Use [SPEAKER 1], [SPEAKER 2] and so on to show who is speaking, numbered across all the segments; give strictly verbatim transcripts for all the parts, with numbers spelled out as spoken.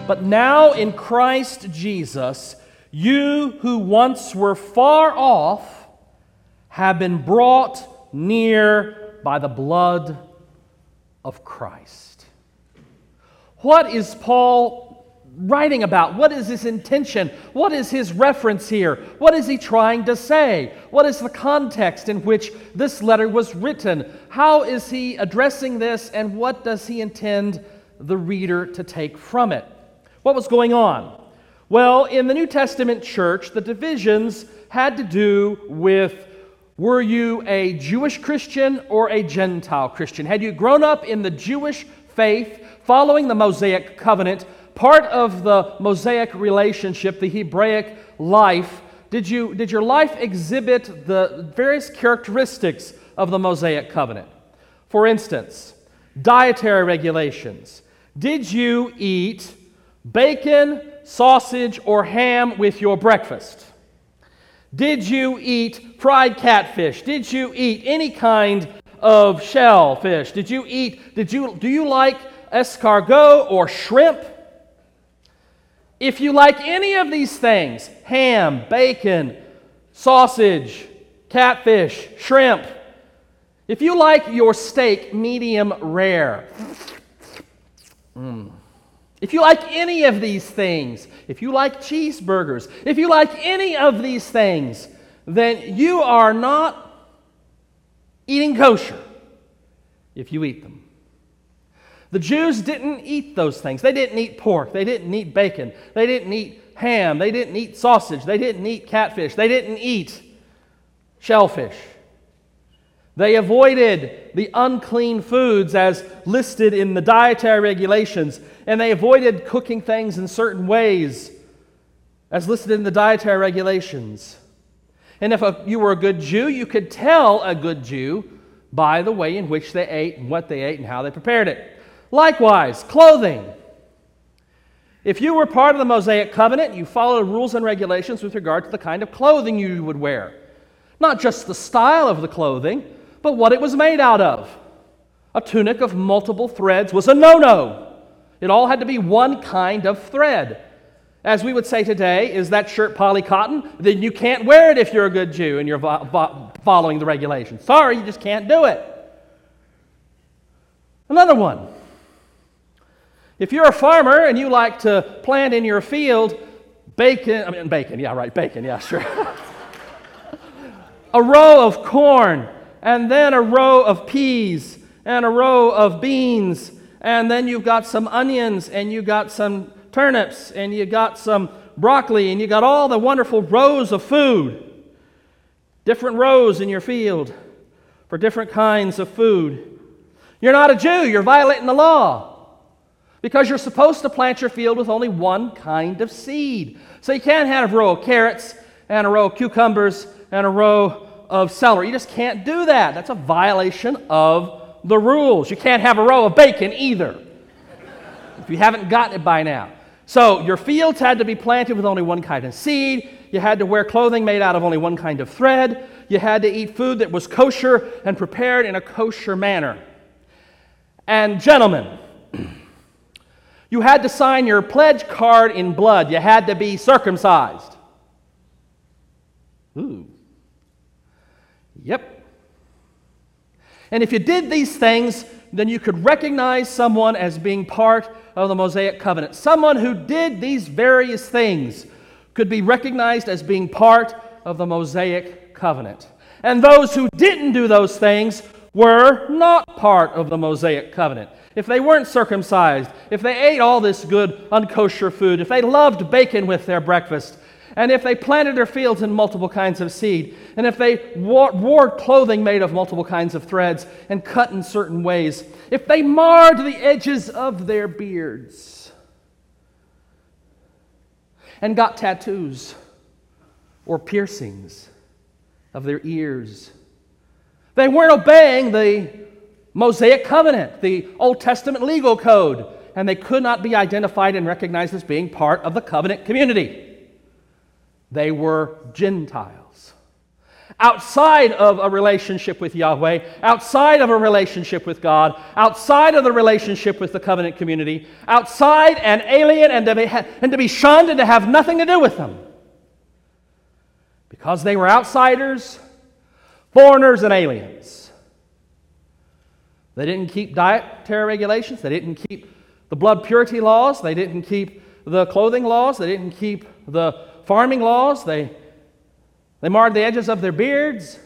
[SPEAKER 1] But now in Christ Jesus, you who once were far off have been brought near by the blood of Christ. What is Paul writing about? What is his intention? What is his reference here? What is he trying to say? What is the context in which this letter was written? How is he addressing this, and what does he intend the reader to take from it? What was going on? Well, in the New Testament church, the divisions had to do with, were you a Jewish Christian or a Gentile Christian? Had you grown up in the Jewish faith, following the Mosaic covenant, part of the Mosaic relationship, the Hebraic life? Did you, did your life exhibit the various characteristics of the Mosaic covenant? For instance, dietary regulations. Did you eat bacon, sausage, or ham with your breakfast? Did you eat fried catfish? Did you eat any kind of shellfish? Did you eat, did you, do you like escargot or shrimp? If you like any of these things, ham, bacon, sausage, catfish, shrimp, if you like your steak medium rare, mm, if you like any of these things, if you like cheeseburgers, if you like any of these things, then you are not eating kosher if you eat them. The Jews didn't eat those things. They didn't eat pork. They didn't eat bacon. They didn't eat ham. They didn't eat sausage. They didn't eat catfish. They didn't eat shellfish. They avoided the unclean foods as listed in the dietary regulations, and they avoided cooking things in certain ways as listed in the dietary regulations. And if a, you were a good Jew, you could tell a good Jew by the way in which they ate and what they ate and how they prepared it. Likewise, clothing. If you were part of the Mosaic covenant, you followed rules and regulations with regard to the kind of clothing you would wear. Not just the style of the clothing, but what it was made out of. A tunic of multiple threads was a no-no. It all had to be one kind of thread. As we would say today, is that shirt poly-cotton? Then you can't wear it if you're a good Jew and you're vo- vo- following the regulations. Sorry, you just can't do it. Another one. If you're a farmer and you like to plant in your field bacon, I mean bacon, yeah, right, bacon, yeah, sure. A row of corn, and then a row of peas, and a row of beans, and then you've got some onions, and you've got some turnips, and you got some broccoli, and you got all the wonderful rows of food. Different rows in your field for different kinds of food. You're not a Jew, you're violating the law. Because you're supposed to plant your field with only one kind of seed. So you can't have a row of carrots, and a row of cucumbers, and a row of celery. You just can't do that. That's a violation of the rules. You can't have a row of bacon either, if you haven't gotten it by now. So your fields had to be planted with only one kind of seed. You had to wear clothing made out of only one kind of thread. You had to eat food that was kosher and prepared in a kosher manner. And gentlemen, you had to sign your pledge card in blood. You had to be circumcised. Ooh. Yep. And if you did these things, then you could recognize someone as being part of the Mosaic covenant. Someone who did these various things could be recognized as being part of the Mosaic covenant. And those who didn't do those things were not part of the Mosaic covenant. If they weren't circumcised, if they ate all this good unkosher food, if they loved bacon with their breakfast, and if they planted their fields in multiple kinds of seed, and if they wore, wore clothing made of multiple kinds of threads and cut in certain ways, if they marred the edges of their beards and got tattoos or piercings of their ears, they weren't obeying the Mosaic covenant, the Old Testament legal code, and they could not be identified and recognized as being part of the covenant community. They were Gentiles. outside of a relationship with Yahweh, outside of a relationship with God, outside of the relationship with the covenant community, outside and alien and to be, and to be shunned and to have nothing to do with them. Because they were outsiders, foreigners, and aliens. They didn't keep dietary regulations. They didn't keep the blood purity laws. They didn't keep the clothing laws. They didn't keep the farming laws. They, they marred the edges of their beards.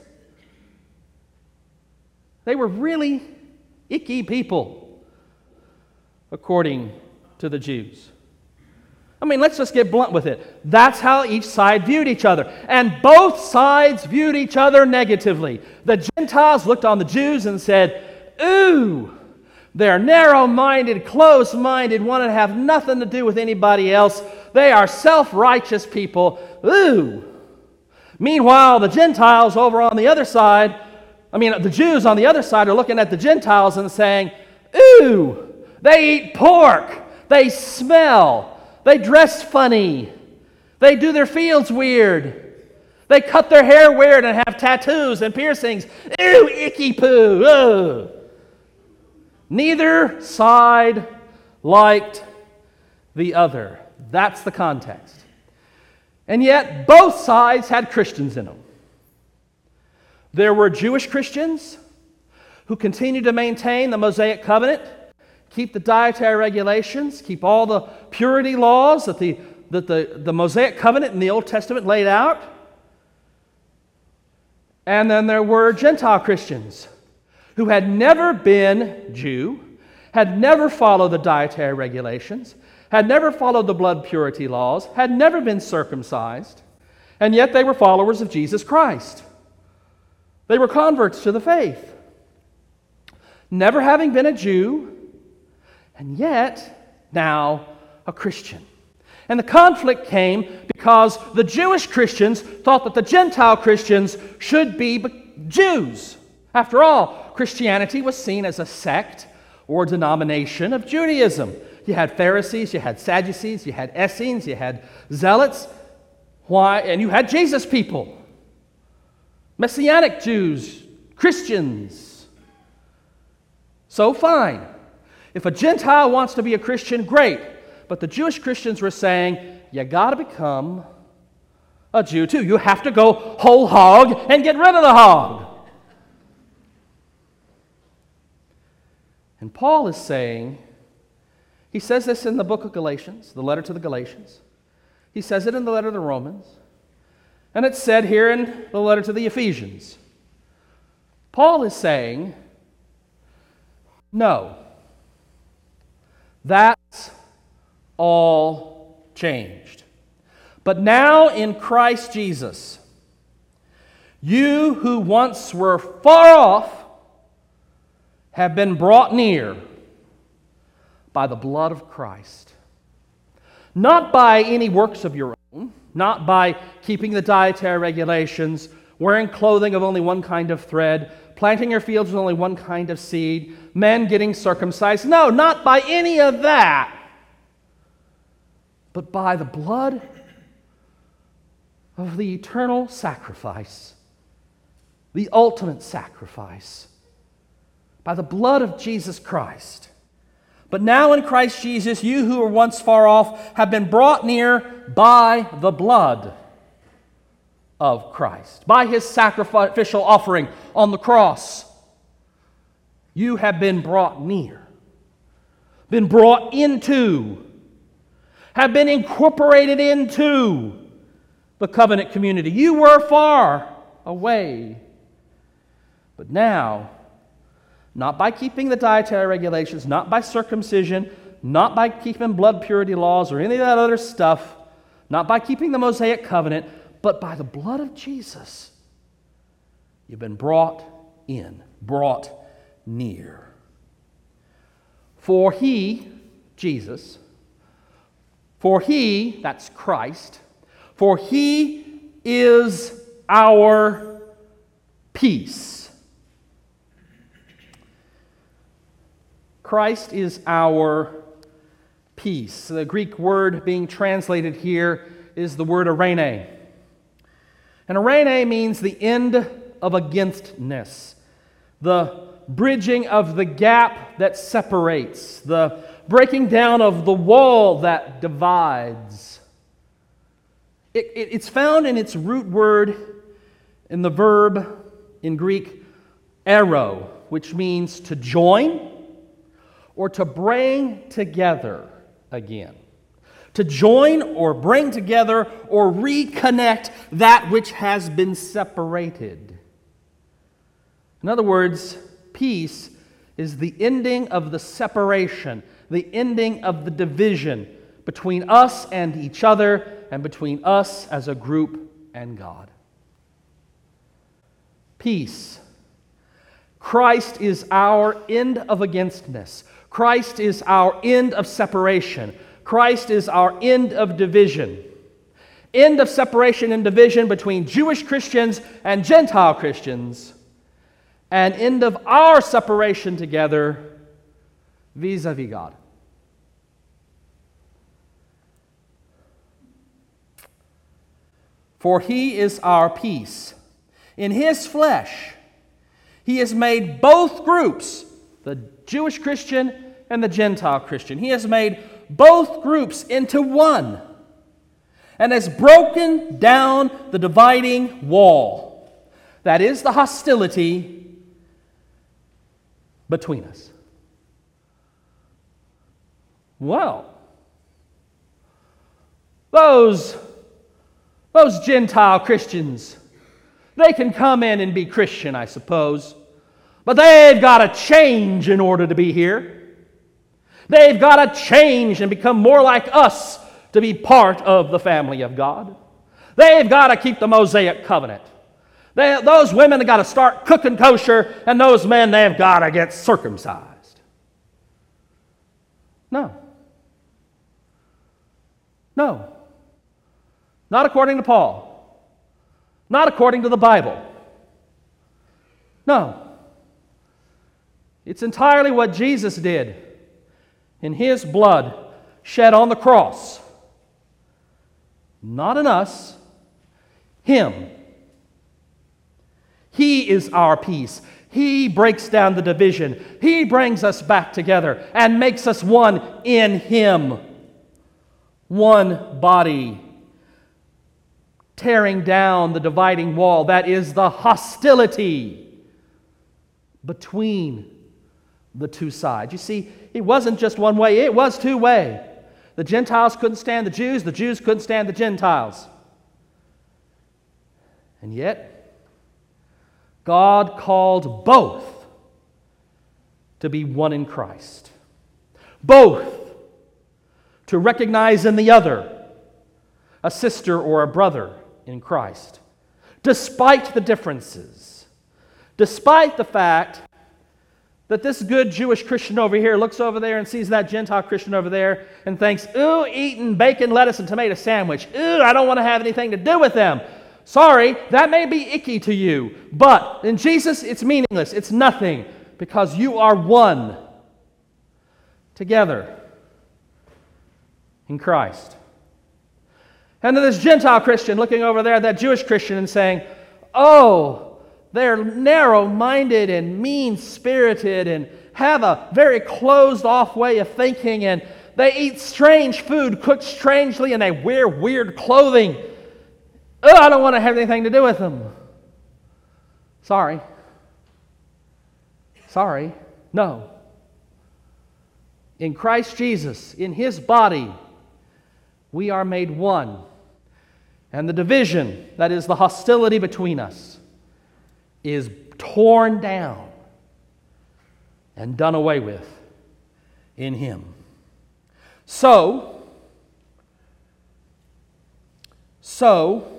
[SPEAKER 1] They were really icky people, according to the Jews. I mean, let's just get blunt with it. That's how each side viewed each other. And both sides viewed each other negatively. The Gentiles looked on the Jews and said, ooh, they're narrow-minded, close-minded, want to have nothing to do with anybody else. They are self-righteous people. Ooh. Meanwhile, the Gentiles over on the other side, I mean, the Jews on the other side are looking at the Gentiles and saying, ooh, they eat pork. They smell. They dress funny. They do their fields weird. They cut their hair weird and have tattoos and piercings. Ew, icky poo. Ugh. Neither side liked the other. That's the context. And yet, both sides had Christians in them. There were Jewish Christians who continued to maintain the Mosaic covenant, keep the dietary regulations, keep all the purity laws that the, that the, the Mosaic covenant in the Old Testament laid out. And then there were Gentile Christians who had never been Jew, had never followed the dietary regulations, had never followed the blood purity laws, had never been circumcised, and yet they were followers of Jesus Christ. They were converts to the faith, never having been a Jew, and yet now a Christian. And the conflict came because the Jewish Christians thought that the Gentile Christians should be Jews. After all, Christianity was seen as a sect or denomination of Judaism. You had Pharisees, you had Sadducees, you had Essenes, you had Zealots. Why? And you had Jesus people, Messianic Jews, Christians. So fine. If a Gentile wants to be a Christian, great. But the Jewish Christians were saying, you got to become a Jew too. You have to go whole hog and get rid of the hog. And Paul is saying, he says this in the book of Galatians, the letter to the Galatians. He says it in the letter to the Romans. And it's said here in the letter to the Ephesians. Paul is saying, no. That's all changed. But now in Christ Jesus, you who once were far off have been brought near by the blood of Christ. Not by any works of your own, not by keeping the dietary regulations, wearing clothing of only one kind of thread, planting your fields with only one kind of seed, men getting circumcised. No, not by any of that. But by the blood of the eternal sacrifice, the ultimate sacrifice, by the blood of Jesus Christ. But now in Christ Jesus, you who were once far off have been brought near by the blood of Christ, by His sacrificial offering on the cross. You have been brought near, been brought into, have been incorporated into the covenant community. You were far away, but now, not by keeping the dietary regulations, not by circumcision, not by keeping blood purity laws or any of that other stuff, not by keeping the Mosaic covenant, but by the blood of Jesus, you've been brought in, brought near. For He, Jesus, for He, that's Christ, for He is our peace. Christ is our peace. The Greek word being translated here is the word eirene. And eirene means the end of againstness, the bridging of the gap that separates, the breaking down of the wall that divides. It, it, it's found in its root word in the verb in Greek, ero, which means to join or to bring together again. To join or bring together or reconnect that which has been separated. In other words, peace is the ending of the separation, the ending of the division between us and each other and between us as a group and God. Peace. Christ is our end of againstness. Christ is our end of separation. Christ is our end of division. End of separation and division between Jewish Christians and Gentile Christians. And end of our separation together vis-a-vis God. For He is our peace. In His flesh, He has made both groups, the Jewish Christian and the Gentile Christian. He has made both groups into one and has broken down the dividing wall. That is the hostility between us. Well, those, those Gentile Christians, they can come in and be Christian, I suppose, but they've got to change in order to be here. They've got to change and become more like us to be part of the family of God. They've got to keep the Mosaic covenant. They, those women have got to start cooking kosher, and those men, they've got to get circumcised. No. No. Not according to Paul. Not according to the Bible. No. It's entirely what Jesus did in His blood shed on the cross. Not in us, Him. He is our peace. He breaks down the division. He brings us back together and makes us one in Him. One body, tearing down the dividing wall. That is the hostility between the two sides. You see, it wasn't just one way, it was two way. The Gentiles couldn't stand the Jews, the Jews couldn't stand the Gentiles. And yet, God called both to be one in Christ. Both to recognize in the other a sister or a brother in Christ, despite the differences, despite the fact that this good Jewish Christian over here looks over there and sees that Gentile Christian over there and thinks, ooh, eating bacon, lettuce, and tomato sandwich. Ooh, I don't want to have anything to do with them. Sorry, that may be icky to you, but in Jesus, it's meaningless. It's nothing because you are one together in Christ. And then this Gentile Christian looking over there at that Jewish Christian and saying, oh, they're narrow-minded and mean-spirited and have a very closed-off way of thinking, and they eat strange food cooked strangely, and they wear weird clothing. Oh, I don't want to have anything to do with them. Sorry. Sorry. No. In Christ Jesus, in His body, we are made one. And the division, that is the hostility between us, is torn down and done away with in Him. So, so,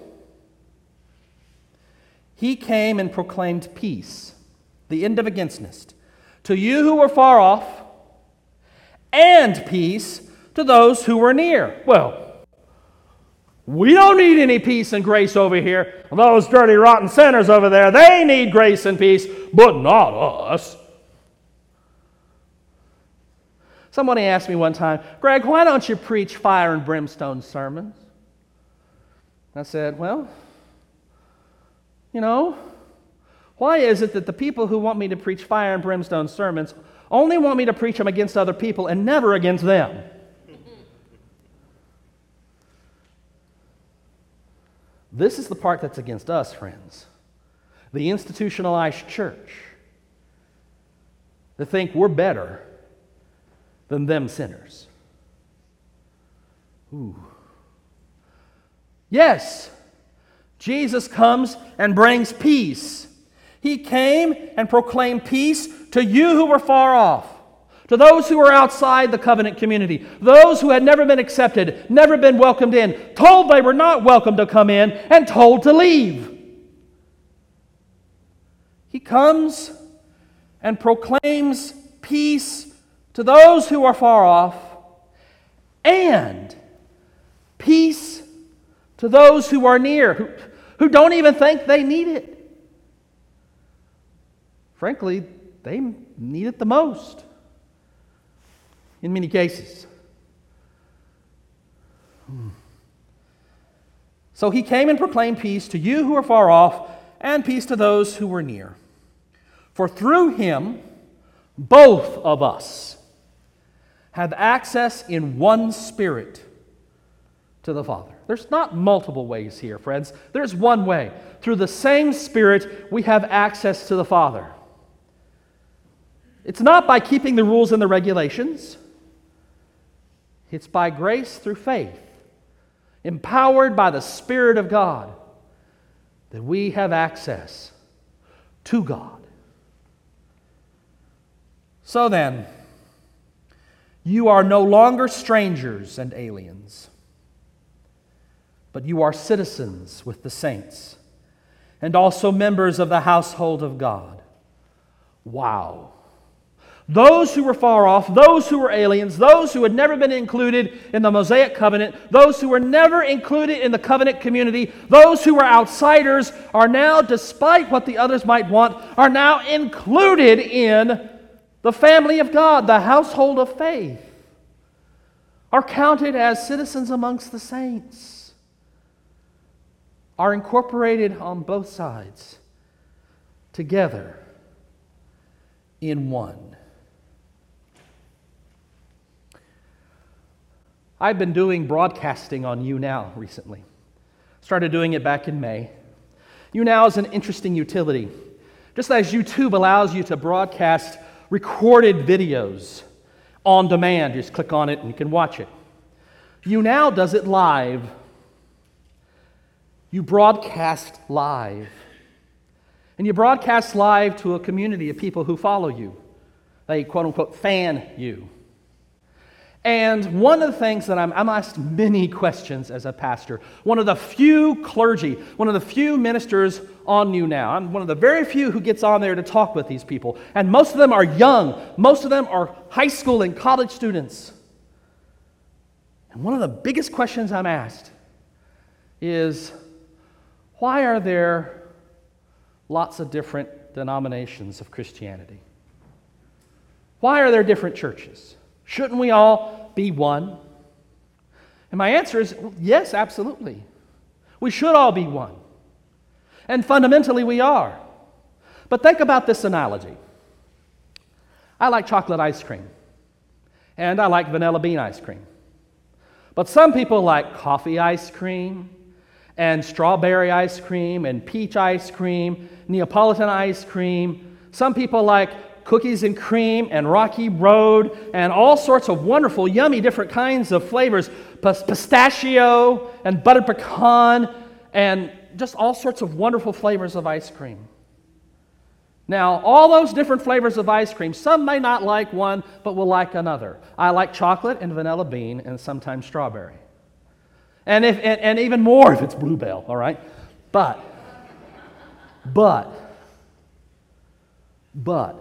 [SPEAKER 1] He came and proclaimed peace, the end of againstness, to you who were far off, and peace to those who were near. Well, we don't need any peace and grace over here. Those dirty, rotten sinners over there, they need grace and peace, but not us. Somebody asked me one time, Greg, why don't you preach fire and brimstone sermons? I said, well, You know, why is it that the people who want me to preach fire and brimstone sermons only want me to preach them against other people and never against them? This is the part that's against us, friends. The institutionalized church. That think we're better than them sinners. Ooh. Yes, Jesus comes and brings peace. He came and proclaimed peace to you who were far off, to those who were outside the covenant community, those who had never been accepted, never been welcomed in, told they were not welcome to come in, and told to leave. He comes and proclaims peace to those who are far off, and peace to those who are near, who, who don't even think they need it. Frankly, they need it the most in many cases. Hmm. So he came and proclaimed peace to you who are far off, and peace to those who were near. For through him, both of us have access in one Spirit to the Father. There's not multiple ways here, friends. There's one way. Through the same Spirit, we have access to the Father. It's not by keeping the rules and the regulations. It's by grace through faith, empowered by the Spirit of God, that we have access to God. So then, you are no longer strangers and aliens, but you are citizens with the saints and also members of the household of God. Wow. Those who were far off, those who were aliens, those who had never been included in the Mosaic covenant, those who were never included in the covenant community, those who were outsiders are now, despite what the others might want, are now included in the family of God, the household of faith, are counted as citizens amongst the saints, are incorporated on both sides together in one. I've been doing broadcasting on YouNow recently. Started doing it back in May. YouNow is an interesting utility. Just as YouTube allows you to broadcast recorded videos on demand, you just click on it and you can watch it. YouNow does it live. You broadcast live. And you broadcast live to a community of people who follow you. They quote-unquote fan you. And one of the things that I'm, I'm asked many questions as a pastor, one of the few clergy, one of the few ministers on YouNow. I'm one of the very few who gets on there to talk with these people. And most of them are young. Most of them are high school and college students. And one of the biggest questions I'm asked is, why are there lots of different denominations of Christianity? Why are there different churches? Shouldn't we all be one? And my answer is, yes, absolutely. We should all be one. And fundamentally we are. But think about this analogy. I like chocolate ice cream. And I like vanilla bean ice cream. But some people like coffee ice cream, and strawberry ice cream, and peach ice cream, Neapolitan ice cream. Some people like cookies and cream, and Rocky Road, and all sorts of wonderful, yummy, different kinds of flavors. Pistachio, and buttered pecan, and just all sorts of wonderful flavors of ice cream. Now, all those different flavors of ice cream, some may not like one, but will like another. I like chocolate and vanilla bean, and sometimes strawberry. And if and, and even more if it's bluebell, all right? But, but, but,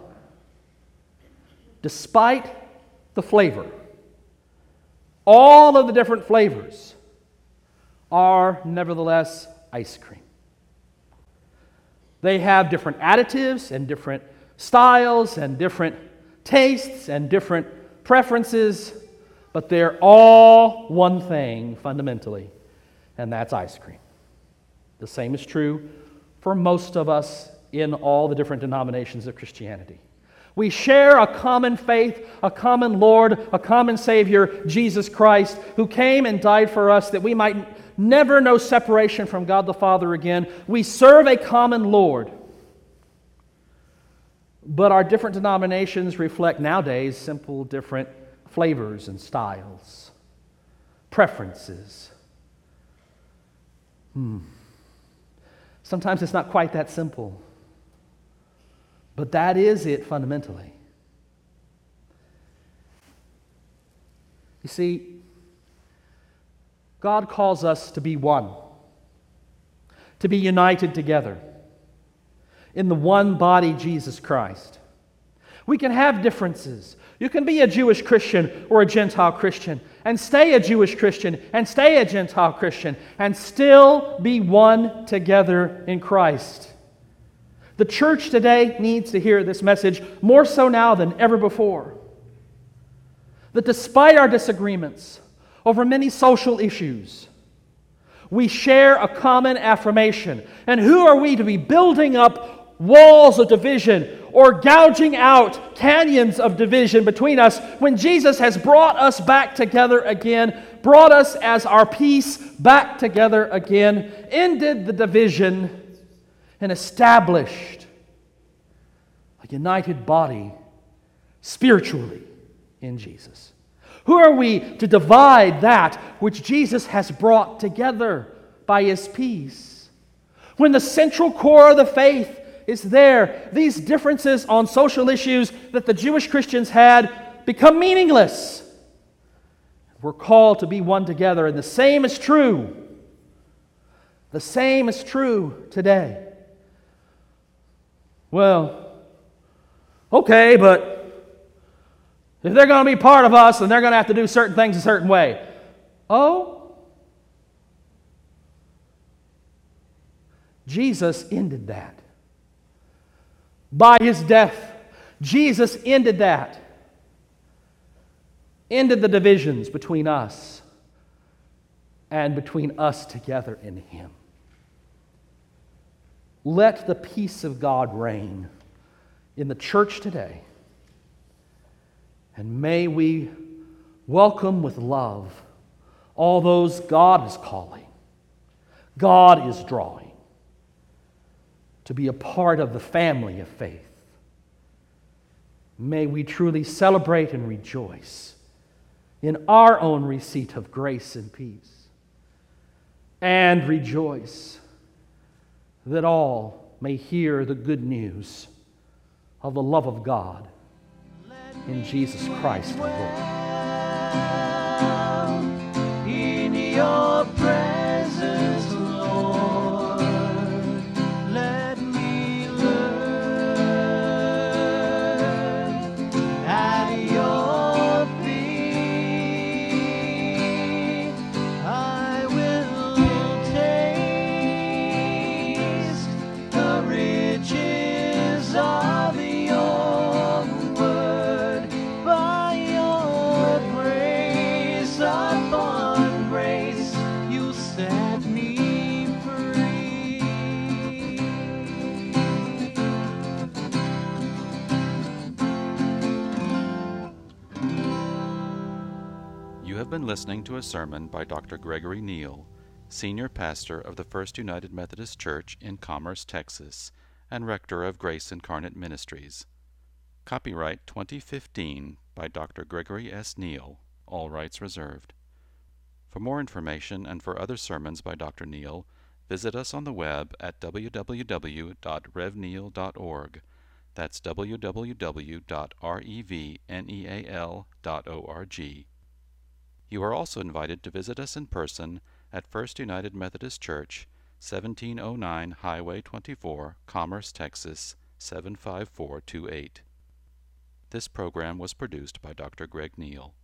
[SPEAKER 1] despite the flavor, all of the different flavors are nevertheless ice cream. They have different additives and different styles and different tastes and different preferences, but they're all one thing fundamentally, and that's ice cream. The same is true for most of us in all the different denominations of Christianity. We share a common faith, a common Lord, a common Savior, Jesus Christ, who came and died for us that we might never know separation from God the Father again. We serve a common Lord. But our different denominations reflect nowadays simple different flavors and styles, preferences. Hmm. Sometimes it's not quite that simple. But that is it fundamentally. You see, God calls us to be one, to be united together in the one body, Jesus Christ. We can have differences. You can be a Jewish Christian or a Gentile Christian and stay a Jewish Christian and stay a Gentile Christian and still be one together in Christ. The church today needs to hear this message more so now than ever before. That despite our disagreements over many social issues, we share a common affirmation. And who are we to be building up walls of division or gouging out canyons of division between us when Jesus has brought us back together again, brought us as our peace back together again, ended the division, and established a united body spiritually in Jesus? Who are we to divide that which Jesus has brought together by His peace? When the central core of the faith is there, these differences on social issues that the Jewish Christians had become meaningless. We're called to be one together, and the same is true. The same is true today. Well, okay, but if they're going to be part of us, then they're going to have to do certain things a certain way. Oh? Jesus ended that. By His death, Jesus ended that. Ended the divisions between us and between us together in Him. Let the peace of God reign in the church today. And may we welcome with love all those God is calling, God is drawing, to be a part of the family of faith. May we truly celebrate and rejoice in our own receipt of grace and peace, and rejoice that all may hear the good news of the love of God in Jesus Christ our Lord.
[SPEAKER 2] In your presence, Lord, let me learn at your feet. I will taste the riches of your word. By your grace upon grace, you set me free.
[SPEAKER 3] You have been listening to a sermon by Doctor Gregory Neal, Senior Pastor of the First United Methodist Church in Commerce, Texas, and Rector of Grace Incarnate Ministries. Copyright twenty fifteen by Doctor Gregory S. Neal, all rights reserved. For more information and for other sermons by Doctor Neal, visit us on the web at w w w dot rev neal dot org. That's w w w dot revneal dot org. You are also invited to visit us in person at First United Methodist Church, seventeen oh nine Highway twenty-four, Commerce, Texas, seven five four two eight. This program was produced by Doctor Greg Neal.